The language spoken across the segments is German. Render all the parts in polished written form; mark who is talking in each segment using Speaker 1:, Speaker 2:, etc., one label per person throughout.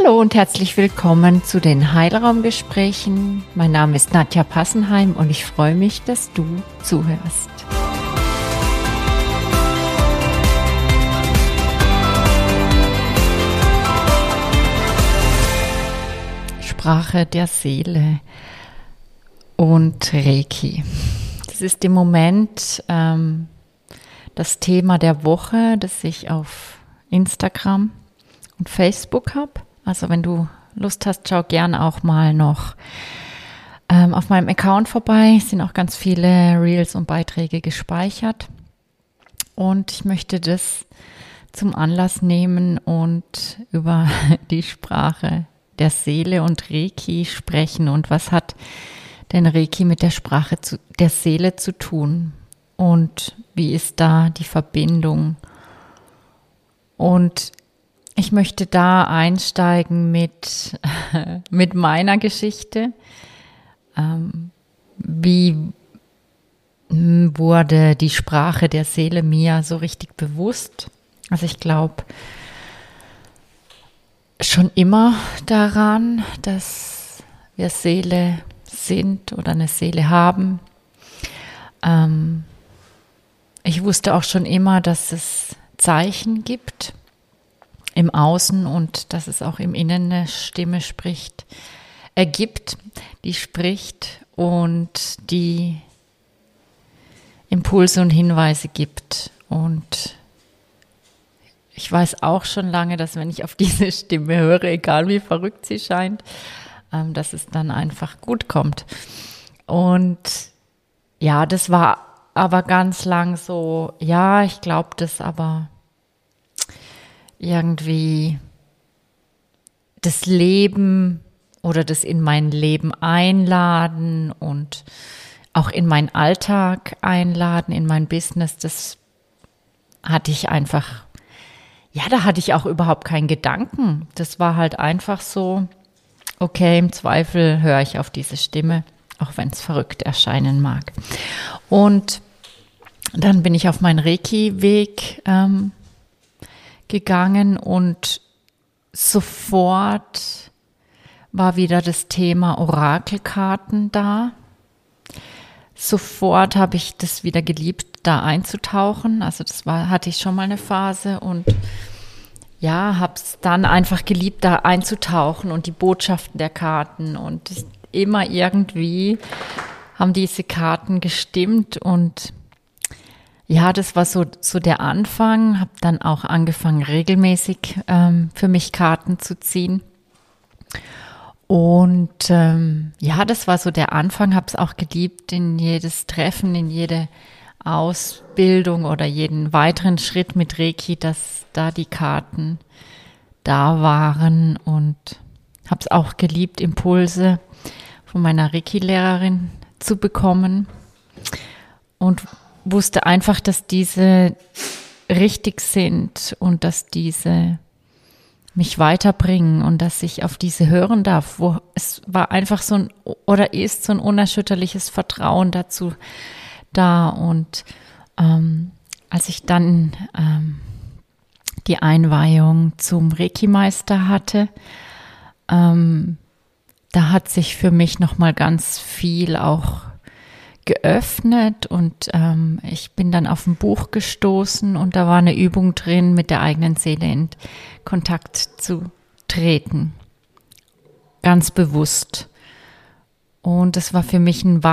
Speaker 1: Hallo und herzlich willkommen zu den Heilraumgesprächen. Mein Name ist Nadja Passenheim und ich freue mich, dass du zuhörst. Sprache der Seele und Reiki. Das ist im Moment das Thema der Woche, das ich auf Instagram und Facebook habe. Also wenn du Lust hast, schau gern auch mal noch auf meinem Account vorbei. Es sind auch ganz viele Reels und Beiträge gespeichert. Und ich möchte das zum Anlass nehmen und über die Sprache der Seele und Reiki sprechen. Und was hat denn Reiki mit der Sprache der Seele zu tun? Und wie ist da die Verbindung? Und ich möchte da einsteigen mit meiner Geschichte. Wie wurde die Sprache der Seele mir so richtig bewusst? Also ich glaube schon immer daran, dass wir Seele sind oder eine Seele haben. Ich wusste auch schon immer, dass es Zeichen gibt im Außen und dass es auch im Innen eine Stimme gibt, die spricht und die Impulse und Hinweise gibt. Und ich weiß auch schon lange, dass wenn ich auf diese Stimme höre, egal wie verrückt sie scheint, dass es dann einfach gut kommt. Und ja, das war aber ganz lang so, ja, ich glaube das aber irgendwie das Leben oder das in mein Leben einladen und auch in meinen Alltag einladen, in mein Business, das hatte ich einfach, ja, da hatte ich auch überhaupt keinen Gedanken. Das war halt einfach so, okay, im Zweifel höre ich auf diese Stimme, auch wenn es verrückt erscheinen mag. Und dann bin ich auf meinen Reiki-Weg gegangen und sofort war wieder das Thema Orakelkarten da. Sofort habe ich das wieder geliebt, da einzutauchen. Also hatte ich schon mal eine Phase und ja, habe es dann einfach geliebt, da einzutauchen und die Botschaften der Karten und immer irgendwie haben diese Karten gestimmt und ja, das war so der Anfang, habe dann auch angefangen, regelmäßig für mich Karten zu ziehen. Und ja, das war so der Anfang, habe es auch geliebt, in jedes Treffen, in jede Ausbildung oder jeden weiteren Schritt mit Reiki, dass da die Karten da waren und habe es auch geliebt, Impulse von meiner Reiki-Lehrerin zu bekommen und wusste einfach, dass diese richtig sind und dass diese mich weiterbringen und dass ich auf diese hören darf. Es war einfach so ist so ein unerschütterliches Vertrauen dazu da. Und als ich dann die Einweihung zum Reiki-Meister hatte, da hat sich für mich nochmal ganz viel auch geöffnet und ich bin dann auf ein Buch gestoßen und da war eine Übung drin, mit der eigenen Seele in Kontakt zu treten. Ganz bewusst. Und das war für mich ein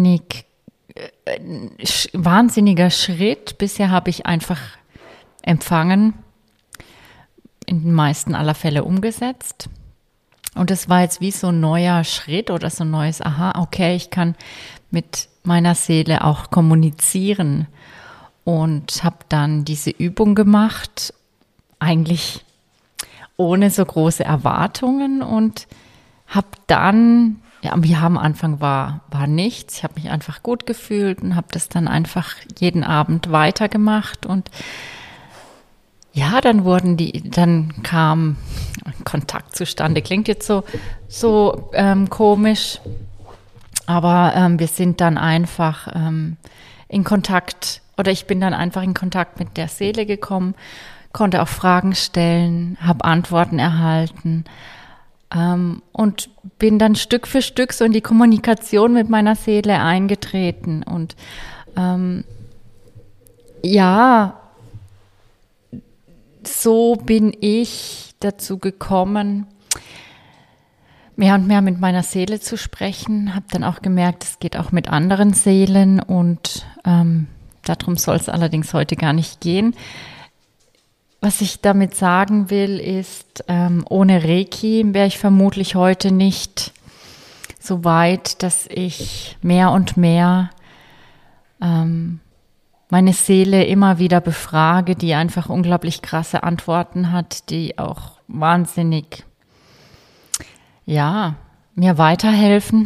Speaker 1: wahnsinniger Schritt. Bisher habe ich einfach empfangen, in den meisten aller Fälle umgesetzt. Und das war jetzt wie so ein neuer Schritt oder so ein neues Aha, okay, ich kann mit meiner Seele auch kommunizieren und habe dann diese Übung gemacht, eigentlich ohne so große Erwartungen und habe dann, ja, am Anfang war nichts, ich habe mich einfach gut gefühlt und habe das dann einfach jeden Abend weitergemacht und ja, dann kam Kontakt zustande. Klingt jetzt so komisch, aber wir sind dann einfach in Kontakt, oder ich bin dann einfach in Kontakt mit der Seele gekommen, konnte auch Fragen stellen, habe Antworten erhalten, Und bin dann Stück für Stück so in die Kommunikation mit meiner Seele eingetreten. Und ja, so bin ich dazu gekommen, mehr und mehr mit meiner Seele zu sprechen. Habe dann auch gemerkt, es geht auch mit anderen Seelen und darum soll es allerdings heute gar nicht gehen. Was ich damit sagen will, ist, ohne Reiki wäre ich vermutlich heute nicht so weit, dass ich mehr und mehr meine Seele immer wieder befrage, die einfach unglaublich krasse Antworten hat, die auch wahnsinnig, ja, mir weiterhelfen.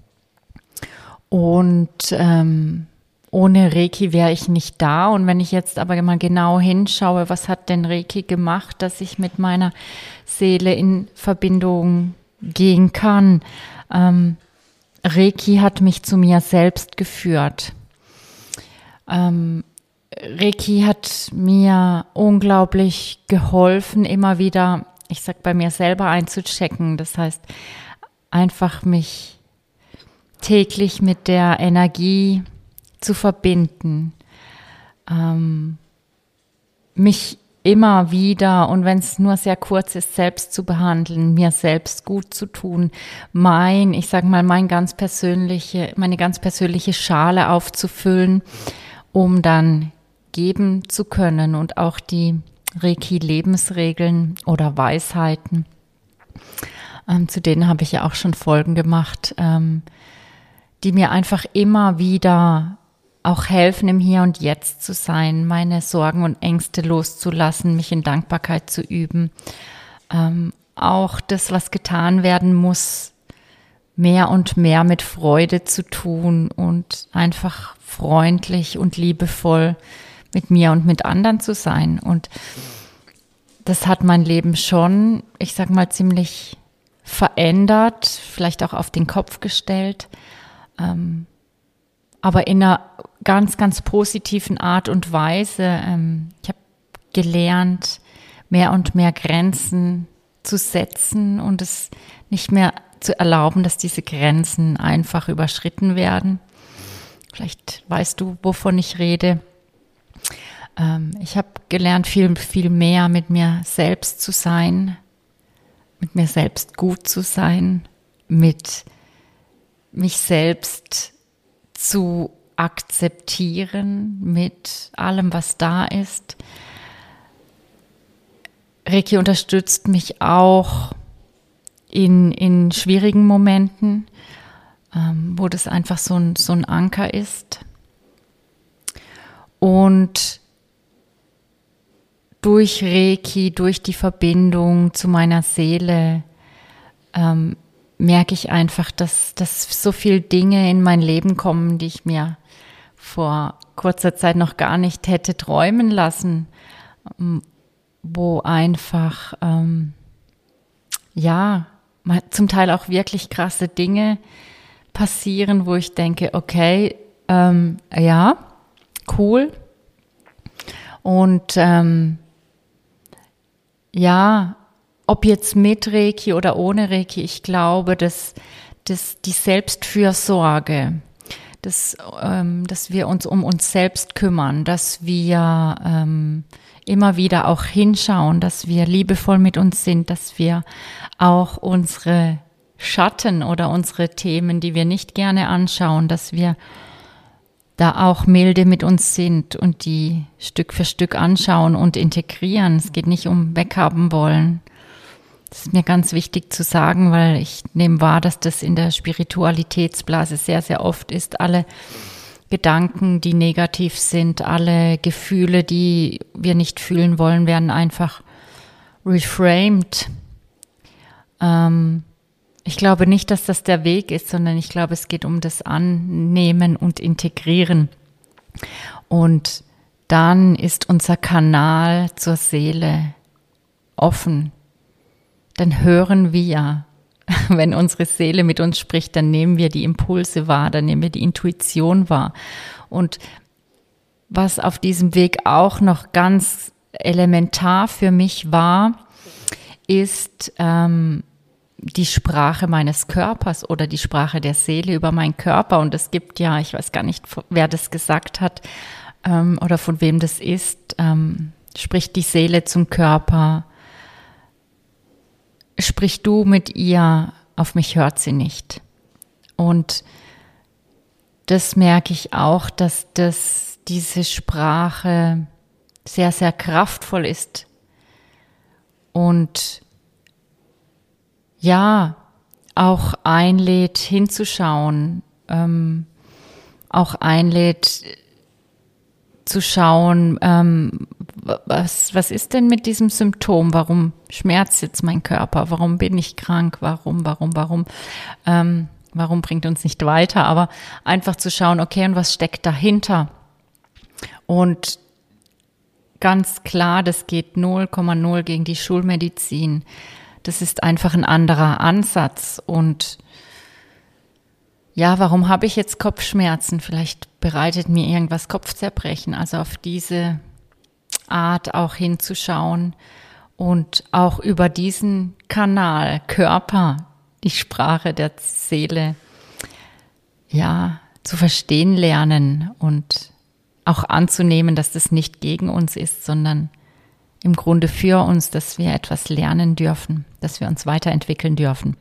Speaker 1: Und ohne Reiki wäre ich nicht da. Und wenn ich jetzt aber mal genau hinschaue, was hat denn Reiki gemacht, dass ich mit meiner Seele in Verbindung gehen kann? Reiki hat mich zu mir selbst geführt. Reiki hat mir unglaublich geholfen, immer wieder, ich sag, bei mir selber einzuchecken. Das heißt, einfach mich täglich mit der Energie zu verbinden, mich immer wieder, und wenn es nur sehr kurz ist, selbst zu behandeln, mir selbst gut zu tun, meine ganz persönliche Schale aufzufüllen, um dann geben zu können, und auch die Reiki-Lebensregeln oder Weisheiten, zu denen habe ich ja auch schon Folgen gemacht, die mir einfach immer wieder auch helfen, im Hier und Jetzt zu sein, meine Sorgen und Ängste loszulassen, mich in Dankbarkeit zu üben. Auch das, was getan werden muss, mehr und mehr mit Freude zu tun und einfach freundlich und liebevoll mit mir und mit anderen zu sein. Und das hat mein Leben schon, ich sag mal, ziemlich verändert, vielleicht auch auf den Kopf gestellt, aber in einer ganz, ganz positiven Art und Weise. Ich habe gelernt, mehr und mehr Grenzen zu setzen und es nicht mehr zu erlauben, dass diese Grenzen einfach überschritten werden. Vielleicht weißt du, wovon ich rede. Ich habe gelernt, viel, viel mehr mit mir selbst zu sein, mit mir selbst gut zu sein, mit mich selbst zu akzeptieren, mit allem, was da ist. Reiki unterstützt mich auch in schwierigen Momenten, wo das einfach so ein Anker ist. Und durch Reiki, durch die Verbindung zu meiner Seele, merke ich einfach, dass so viele Dinge in mein Leben kommen, die ich mir vor kurzer Zeit noch gar nicht hätte träumen lassen, wo einfach, zum Teil auch wirklich krasse Dinge passieren, wo ich denke, okay, cool. Und ob jetzt mit Reiki oder ohne Reiki, ich glaube, dass die Selbstfürsorge, dass wir uns um uns selbst kümmern, dass wir immer wieder auch hinschauen, dass wir liebevoll mit uns sind, dass wir auch unsere Schatten oder unsere Themen, die wir nicht gerne anschauen, dass wir da auch milde mit uns sind und die Stück für Stück anschauen und integrieren. Es geht nicht um weghaben wollen. Das ist mir ganz wichtig zu sagen, weil ich nehme wahr, dass das in der Spiritualitätsblase sehr, sehr oft ist. Alle Gedanken, die negativ sind, alle Gefühle, die wir nicht fühlen wollen, werden einfach reframed. Ich glaube nicht, dass das der Weg ist, sondern ich glaube, es geht um das Annehmen und Integrieren. Und dann ist unser Kanal zur Seele offen. Dann hören wir, wenn unsere Seele mit uns spricht, dann nehmen wir die Impulse wahr, dann nehmen wir die Intuition wahr. Und was auf diesem Weg auch noch ganz elementar für mich war, ist die Sprache meines Körpers oder die Sprache der Seele über meinen Körper. Und es gibt ja, ich weiß gar nicht, wer das gesagt hat oder von wem das ist, spricht die Seele zum Körper, sprich du mit ihr, auf mich hört sie nicht. Und das merke ich auch, dass diese Sprache sehr, sehr kraftvoll ist und ja, auch einlädt hinzuschauen, auch einlädt zu schauen, was ist denn mit diesem Symptom? Warum schmerzt jetzt mein Körper? Warum bin ich krank? Warum bringt uns nicht weiter? Aber einfach zu schauen, okay, und was steckt dahinter? Und ganz klar, das geht 0,0 gegen die Schulmedizin. Das ist einfach ein anderer Ansatz. Und ja, warum habe ich jetzt Kopfschmerzen? Vielleicht bereitet mir irgendwas Kopfzerbrechen. Also auf diese Art auch hinzuschauen und auch über diesen Kanal Körper, die Sprache der Seele, ja, zu verstehen lernen und auch anzunehmen, dass das nicht gegen uns ist, sondern im Grunde für uns, dass wir etwas lernen dürfen, dass wir uns weiterentwickeln dürfen.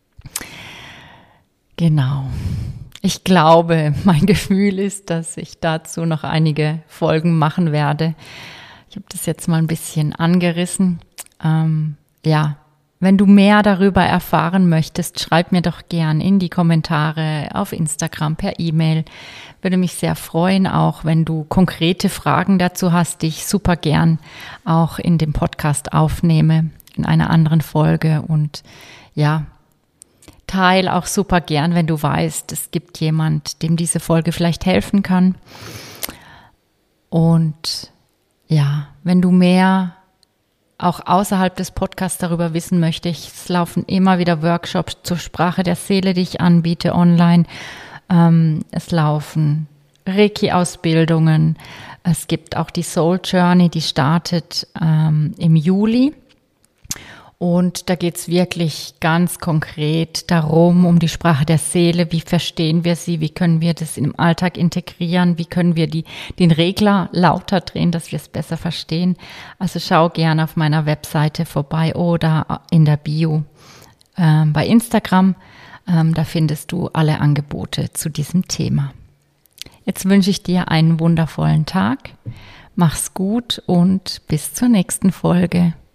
Speaker 1: Genau. Ich glaube, mein Gefühl ist, dass ich dazu noch einige Folgen machen werde. Ich habe das jetzt mal ein bisschen angerissen. Ja, wenn du mehr darüber erfahren möchtest, schreib mir doch gern in die Kommentare auf Instagram, per E-Mail. Würde mich sehr freuen, auch wenn du konkrete Fragen dazu hast, die ich super gern auch in dem Podcast aufnehme, in einer anderen Folge. Und ja, teil auch super gern, wenn du weißt, es gibt jemand, dem diese Folge vielleicht helfen kann. Und ja, wenn du mehr auch außerhalb des Podcasts darüber wissen möchtest, es laufen immer wieder Workshops zur Sprache der Seele, die ich anbiete online. Es laufen Reiki-Ausbildungen. Es gibt auch die Soul Journey, die startet im Juli. Und da geht es wirklich ganz konkret darum, um die Sprache der Seele. Wie verstehen wir sie? Wie können wir das im Alltag integrieren? Wie können wir den Regler lauter drehen, dass wir es besser verstehen? Also schau gerne auf meiner Webseite vorbei oder in der Bio bei Instagram. Da findest du alle Angebote zu diesem Thema. Jetzt wünsche ich dir einen wundervollen Tag. Mach's gut und bis zur nächsten Folge.